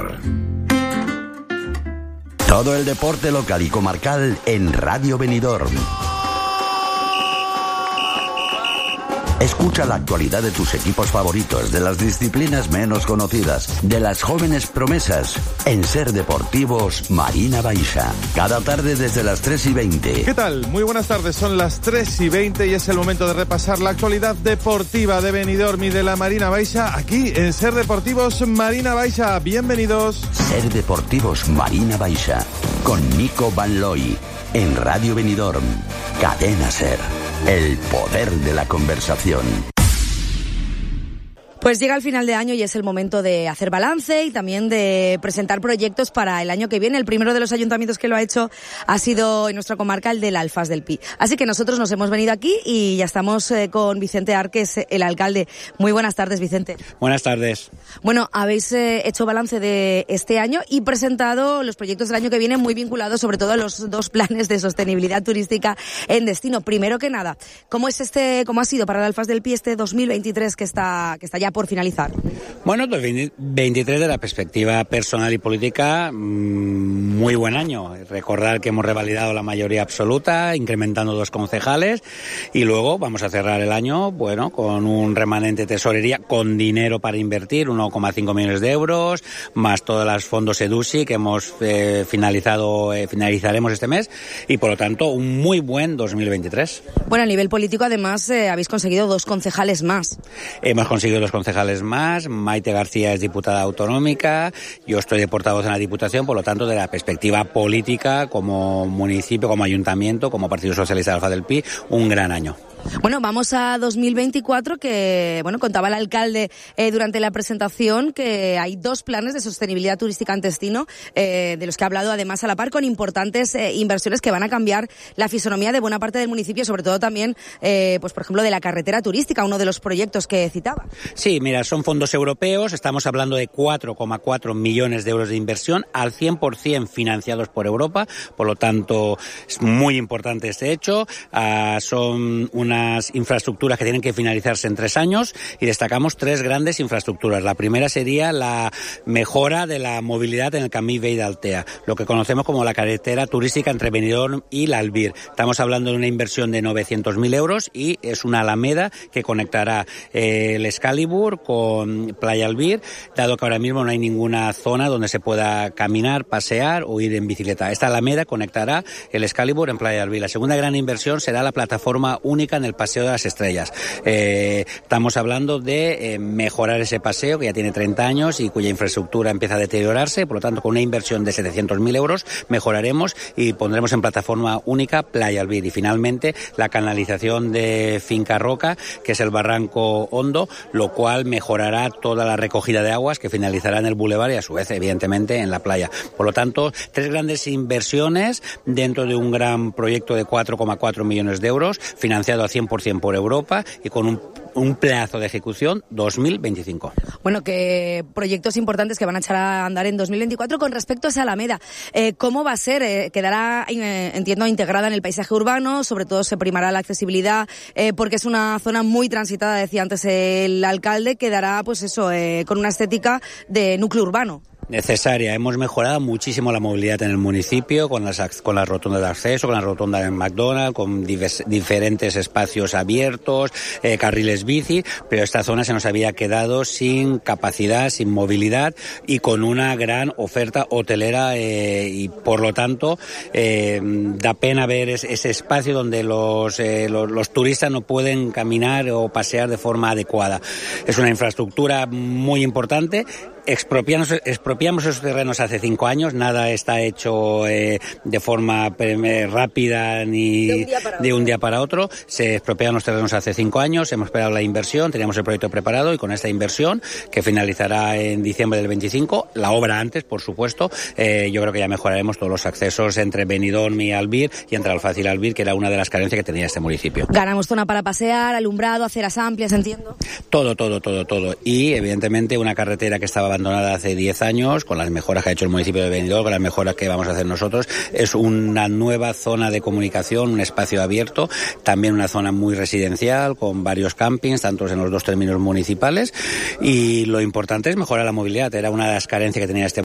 Benidorm. Todo el deporte local y comarcal en Radio Benidorm. Escucha la actualidad de tus equipos favoritos, de las disciplinas menos conocidas, de las jóvenes promesas, en Ser Deportivos Marina Baixa. Cada tarde desde las 3:20. ¿Qué tal? Muy buenas tardes, son las 3:20 y es el momento de repasar la actualidad deportiva de Benidorm y de la Marina Baixa, aquí en Ser Deportivos Marina Baixa. Bienvenidos. Ser Deportivos Marina Baixa, con Nico Van Looy, en Radio Benidorm, Cadena Ser. El poder de la conversación. Pues llega el final de año y es el momento de hacer balance y también de presentar proyectos para el año que viene. El primero de los ayuntamientos que lo ha hecho ha sido en nuestra comarca el del Alfaz del Pi. Así que nosotros nos hemos venido aquí y ya estamos con Vicente Arques, el alcalde. Muy buenas tardes, Vicente. Buenas tardes. Bueno, habéis hecho balance de este año y presentado los proyectos del año que viene, muy vinculados sobre todo a los dos planes de sostenibilidad turística en destino. Primero que nada, ¿cómo ha sido para el Alfaz del Pi este 2023 que está ya por finalizar? Bueno, 2023 de la perspectiva personal y política, muy buen año. Recordar que hemos revalidado la mayoría absoluta, incrementando 2 concejales, y luego vamos a cerrar el año, bueno, con un remanente tesorería, con dinero para invertir, 1,5 millones de euros, más todos los fondos EDUSI que hemos finalizaremos este mes, y por lo tanto un muy buen 2023. Bueno, a nivel político además habéis conseguido 2 concejales más. Hemos conseguido 2 concejales más. Maite García es diputada autonómica, yo estoy de portavoz en la Diputación, por lo tanto, de la perspectiva política, como municipio, como ayuntamiento, como Partido Socialista del Alfaz del Pi, un gran año. Bueno, vamos a 2024, que contaba el alcalde durante la presentación que hay 2 planes de sostenibilidad turística en destino, de los que ha hablado además a la par, con importantes inversiones que van a cambiar la fisonomía de buena parte del municipio, sobre todo también, pues por ejemplo, de la carretera turística, uno de los proyectos que citaba. Sí, mira, son fondos europeos, estamos hablando de 4,4 millones de euros de inversión, al 100% financiados por Europa, por lo tanto es muy importante este hecho. Son unas infraestructuras que tienen que finalizarse en 3 años y destacamos 3 grandes infraestructuras. La primera sería la mejora de la movilidad en el Camí Vell d'Altea, lo que conocemos como la carretera turística entre Benidorm y l'Albir. Estamos hablando de una inversión de 900.000 euros y es una alameda que conectará el Excalibur con Playa Albir, dado que ahora mismo no hay ninguna zona donde se pueda caminar, pasear o ir en bicicleta. Esta alameda conectará el Excalibur en Playa Albir. La segunda gran inversión será la plataforma única en el Paseo de las Estrellas. Estamos hablando de mejorar ese paseo que ya tiene 30 años y cuya infraestructura empieza a deteriorarse, por lo tanto con una inversión de 700.000 euros mejoraremos y pondremos en plataforma única Playa Albir. Y finalmente la canalización de Finca Roca, que es el barranco hondo, lo cual mejorará toda la recogida de aguas que finalizará en el bulevar y a su vez evidentemente en la playa. Por lo tanto, 3 grandes inversiones dentro de un gran proyecto de 4,4 millones de euros, financiado al 100% por Europa y con un plazo de ejecución 2025. Bueno, que proyectos importantes que van a echar a andar en 2024. Con respecto a esa alameda, ¿cómo va a ser? ¿Quedará, entiendo, integrada en el paisaje urbano? Sobre todo se primará la accesibilidad, porque es una zona muy transitada, decía antes el alcalde. Quedará, pues eso, con una estética de núcleo urbano. Necesaria. Hemos mejorado muchísimo la movilidad en el municipio con las rotondas de acceso, con la rotonda de McDonald's, con diferentes espacios abiertos, carriles bici, pero esta zona se nos había quedado sin capacidad, sin movilidad y con una gran oferta hotelera y por lo tanto da pena ver ese espacio donde los turistas no pueden caminar o pasear de forma adecuada. Es una infraestructura muy importante. Expropiamos esos terrenos hace 5 años, nada está hecho de forma rápida ni de un día para otro. Se expropiaron los terrenos hace 5 años, hemos esperado la inversión, teníamos el proyecto preparado y con esta inversión, que finalizará en diciembre del 25, la obra antes, por supuesto, yo creo que ya mejoraremos todos los accesos entre Benidorm y Albir y entre Alfaz y Albir, que era una de las carencias que tenía este municipio. Ganamos zona para pasear, alumbrado, aceras amplias, entiendo. Todo. Y evidentemente una carretera que estaba abandonada hace 10 años, con las mejoras que ha hecho el municipio de Benidorm, con las mejoras que vamos a hacer nosotros, es una nueva zona de comunicación, un espacio abierto, también una zona muy residencial, con varios campings, tanto en los 2 términos municipales, y lo importante es mejorar la movilidad, era una de las carencias que tenía este